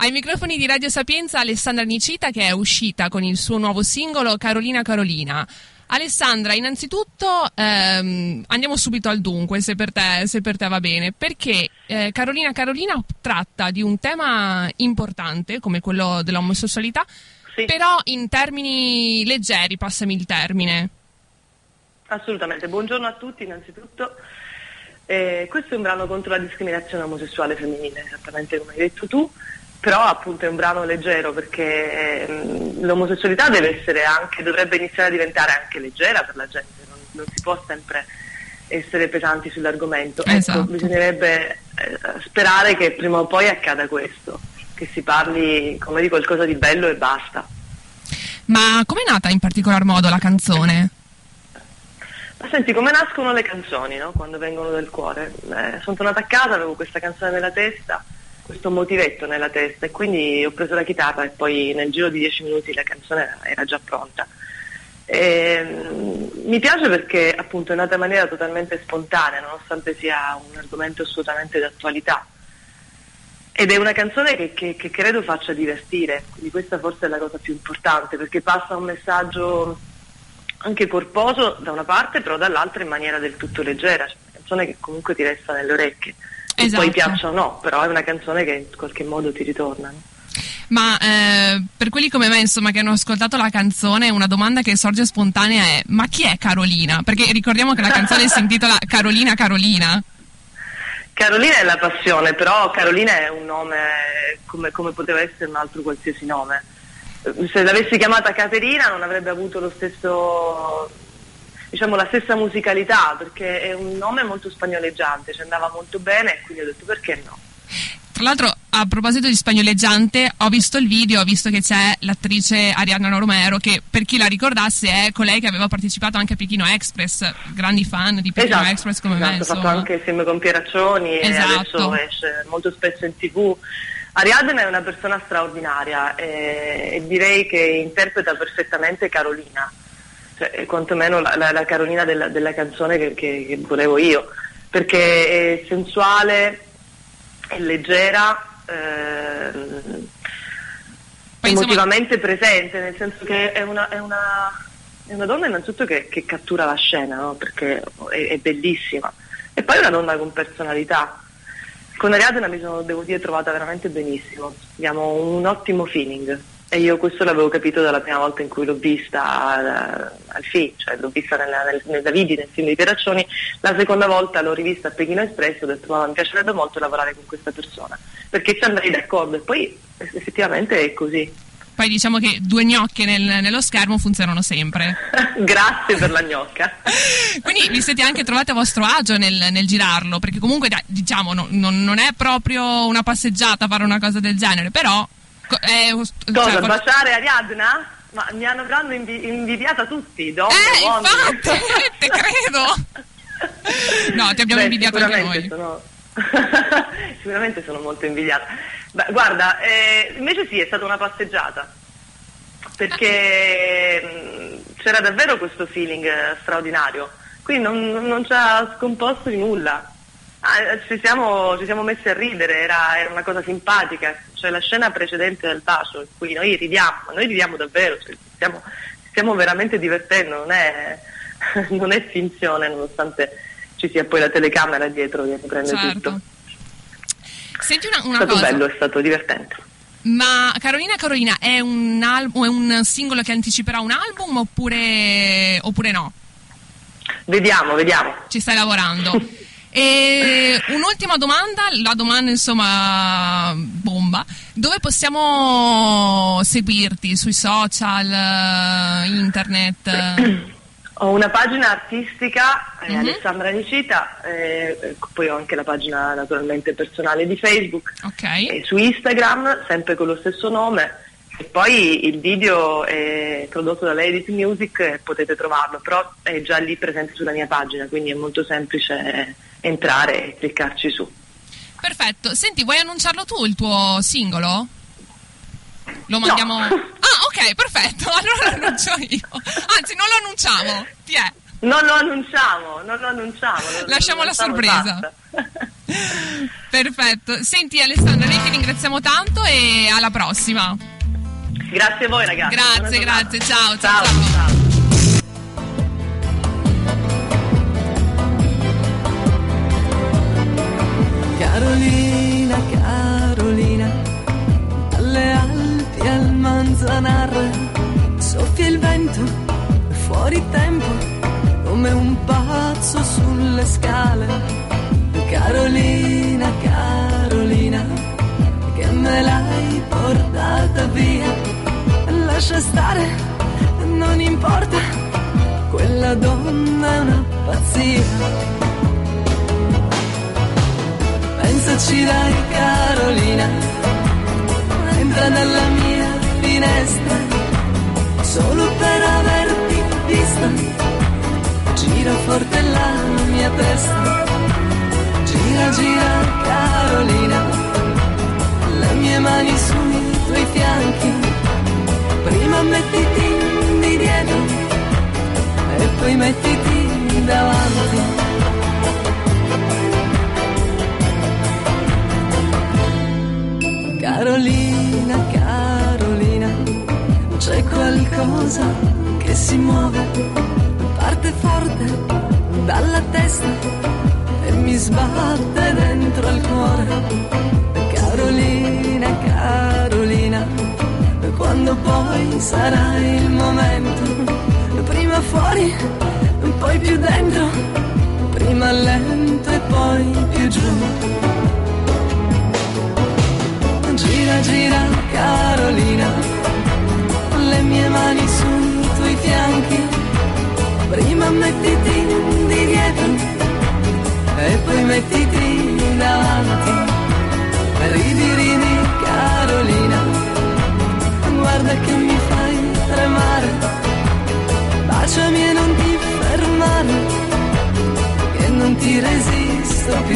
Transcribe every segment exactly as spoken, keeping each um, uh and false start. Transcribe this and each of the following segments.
Ai microfoni di Radio Sapienza Alessandra Nicita, che è uscita con il suo nuovo singolo Carolina Carolina. Alessandra, innanzitutto ehm, andiamo subito al dunque, se per te, se per te va bene, perché eh, Carolina Carolina tratta di un tema importante come quello dell'omosessualità, sì, però in termini leggeri, passami il termine. Assolutamente, buongiorno a tutti innanzitutto. Eh, questo è un brano contro la discriminazione omosessuale femminile, esattamente come hai detto tu, però appunto è un brano leggero perché ehm, l'omosessualità deve essere anche, dovrebbe iniziare a diventare anche leggera per la gente, non, non si può sempre essere pesanti sull'argomento. Esatto. Ecco, bisognerebbe eh, sperare che prima o poi accada questo, che si parli come di qualcosa di bello e basta. Ma com'è nata in particolar modo la canzone? Ma senti, come nascono le canzoni, no? Quando vengono dal cuore. Eh, sono tornata a casa, avevo questa canzone nella testa, questo motivetto nella testa, e quindi ho preso la chitarra e poi nel giro di dieci minuti la canzone era già pronta. E, mi piace perché appunto è nata in maniera totalmente spontanea, nonostante sia un argomento assolutamente d'attualità. Ed è una canzone che, che, che credo faccia divertire, quindi questa forse è la cosa più importante, perché passa un messaggio anche corposo da una parte, però dall'altra in maniera del tutto leggera. Cioè, una canzone che comunque ti resta nelle orecchie. Esatto. Poi piaccia o no, però è una canzone che in qualche modo ti ritorna, no? Ma eh, per quelli come me, insomma, che hanno ascoltato la canzone, una domanda che sorge spontanea è: ma chi è Carolina? Perché ricordiamo che la canzone si intitola Carolina Carolina. Carolina è la passione, però Carolina è un nome come, come poteva essere un altro qualsiasi nome. Se l'avessi chiamata Caterina non avrebbe avuto lo stesso, diciamo, la stessa musicalità, perché è un nome molto spagnoleggiante, ci andava molto bene e quindi ho detto perché no. Tra l'altro, a proposito di spagnoleggiante, ho visto il video, ho visto che c'è l'attrice Ariadna Romero, che per chi la ricordasse è colei che aveva partecipato anche a Pechino Express, grandi fan di Pechino esatto, Express come esatto, me, ha fatto insomma. anche insieme con Pieraccioni, esatto. E adesso esce molto spesso in tv. Ariadna è una persona straordinaria e, e direi che interpreta perfettamente Carolina, cioè quantomeno la, la, la Carolina della, della canzone che, che, che volevo io, perché è sensuale, è leggera, ehm, emotivamente insomma presente, nel senso che è una, è una, è una donna innanzitutto che, che cattura la scena, no? Perché è, è bellissima, e poi è una donna con personalità. Con Ariadna mi sono, devo dire, trovata veramente benissimo, abbiamo un ottimo feeling e io questo l'avevo capito dalla prima volta in cui l'ho vista al, al film, cioè l'ho vista nella, nel, nel Davidi, nel film di Pieraccioni. La seconda volta l'ho rivista a Pechino Express, ho detto ma mi piacerebbe molto lavorare con questa persona, perché ci andrei d'accordo, e poi effettivamente è così. Poi diciamo che due gnocche nel, nello schermo funzionano sempre. Grazie per la gnocca. Quindi vi siete anche trovati a vostro agio nel, nel girarlo, perché comunque diciamo no, non, non è proprio una passeggiata fare una cosa del genere, però è, cosa, cioè, baciare Ariadna? Ma mi hanno avranno invi- invidiata tutti, donne, eh, uomini. infatti, te credo. No, ti abbiamo Beh, invidiato anche noi. Sono... sicuramente sono molto invidiata. Beh, guarda, eh, invece sì, è stata una passeggiata, perché mh, c'era davvero questo feeling eh, straordinario, quindi non, non ci ha scomposto di nulla. Ah, ci, siamo, ci siamo messi a ridere, era, era una cosa simpatica, cioè la scena precedente del bacio in cui noi ridiamo, ma noi ridiamo davvero, cioè, stiamo, stiamo veramente divertendo, non è, non è finzione, nonostante ci sia poi la telecamera dietro che prende certo. tutto. Senti una, una è stato cosa. bello, è stato divertente. Ma Carolina Carolina è un, album, è un singolo che anticiperà un album oppure, oppure no? Vediamo, vediamo. Ci stai lavorando. E un'ultima domanda, la domanda insomma bomba: dove possiamo seguirti? Sui social, internet? Ho una pagina artistica, eh, mm-hmm. Alessandra Nicita, eh, poi ho anche la pagina naturalmente personale di Facebook, okay. E su Instagram, sempre con lo stesso nome, e poi il video è prodotto da Edit Music e potete trovarlo, però è già lì presente sulla mia pagina, quindi è molto semplice entrare e cliccarci su. Perfetto, senti, vuoi annunciarlo tu il tuo singolo? Lo mandiamo... No. Ah, ok, perfetto, allora lo annuncio io. Anzi, non lo annunciamo, ti è. Non lo annunciamo, non lo annunciamo. Lasciamo lo la annunciamo, sorpresa. basta. Perfetto. Senti Alessandra, noi ti ringraziamo tanto e alla prossima. Grazie a voi ragazzi. Grazie, grazie, ciao, ciao, ciao. ciao. ciao. Carolina, Carolina, alle Alpi al Manzanar, soffia il vento, fuori tempo, come un pazzo sulle scale. Carolina, Carolina, che me l'hai portata via, lascia stare, non importa, quella donna è una pazzia. Pensaci dai Carolina, entra nella mia finestra, solo per averti vista, gira forte la mia testa, gira gira Carolina, le mie mani sui tuoi fianchi, prima mettiti di dietro e poi mettiti davanti. Carolina, Carolina, c'è qualcosa che si muove, parte forte dalla testa e mi sbatte dentro al cuore. Carolina, Carolina, quando poi sarà il momento, prima fuori, poi più dentro, prima lento e poi più giù. Gira, gira Carolina, le mie mani sui tuoi fianchi, prima mettiti di dietro e poi mettiti davanti. Ridi, ridi Carolina, guarda che mi fai tremare, baciami e non ti fermare, che non ti resisto più.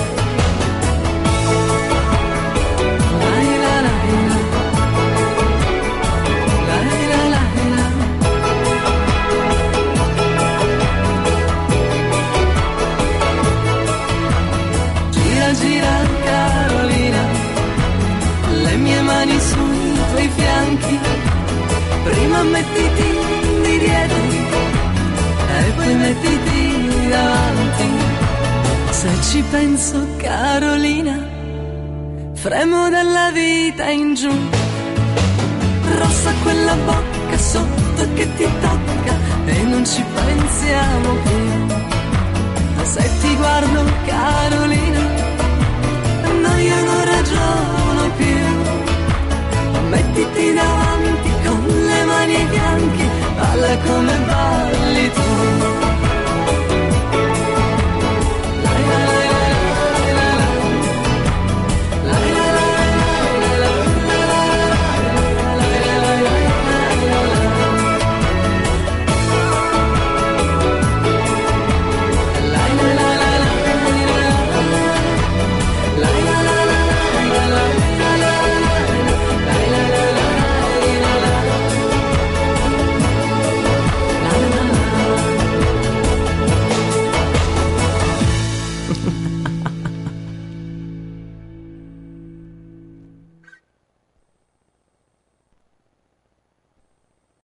Gira Carolina, le mie mani sui tuoi fianchi, prima mettiti di dietro e poi mettiti davanti. Se ci penso Carolina, fremo della vita in giù, rossa quella bocca sotto che ti tocca e non ci pensiamo più. Se ti guardo Carolina, io non ragiono